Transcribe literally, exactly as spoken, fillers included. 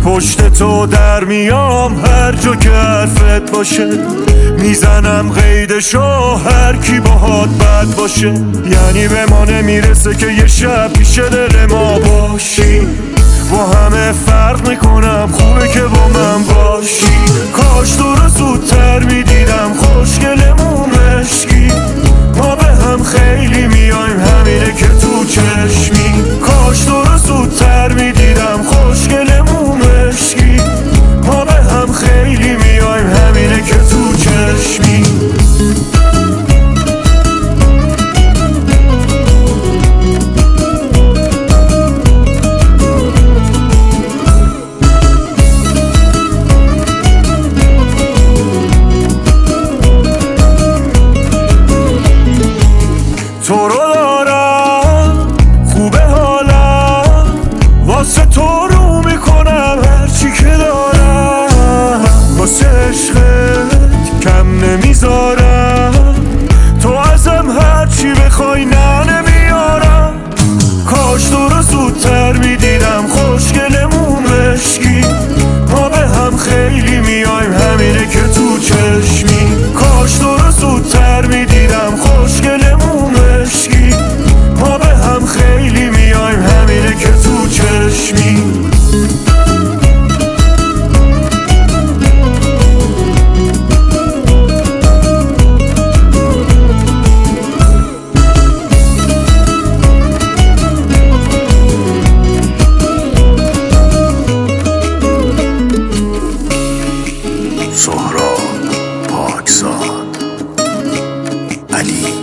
پشت تو در میام هر جا که حرفت باشه، میزنم قیدشو هر کی باهات بد باشه. یعنی به ما نمیرسه که یه شب پیش دل ما باشی، با همه فرق میکنم خوبه که با من باشی. کاش تو رو زودتر میدیدم خوشگلمون مشکی، ما به هم خیلی میایم همینه که تو چشمی. کاش تو رو زودتر میدیدم خوشگلمون مشکی، ما به هم خیلی میایم همینه که تو چشمی. تو رو دارم خوبه حالم، واسه تو رو میکنم هرچی که دارم، واسه عشقت کم نمیذارم، تو ازم هرچی بخوای نه نمیارم. کاش تو رو زودتر میدیدم خوشگلمون مشکی، ما به هم خیلی میایم همینه که تو چشمی. کاش تو رو زودتر میدیدم خوشگلمون مشکی، ما به هم خیلی میایم همینه که تو چشمی. سهراب پاکزاد علی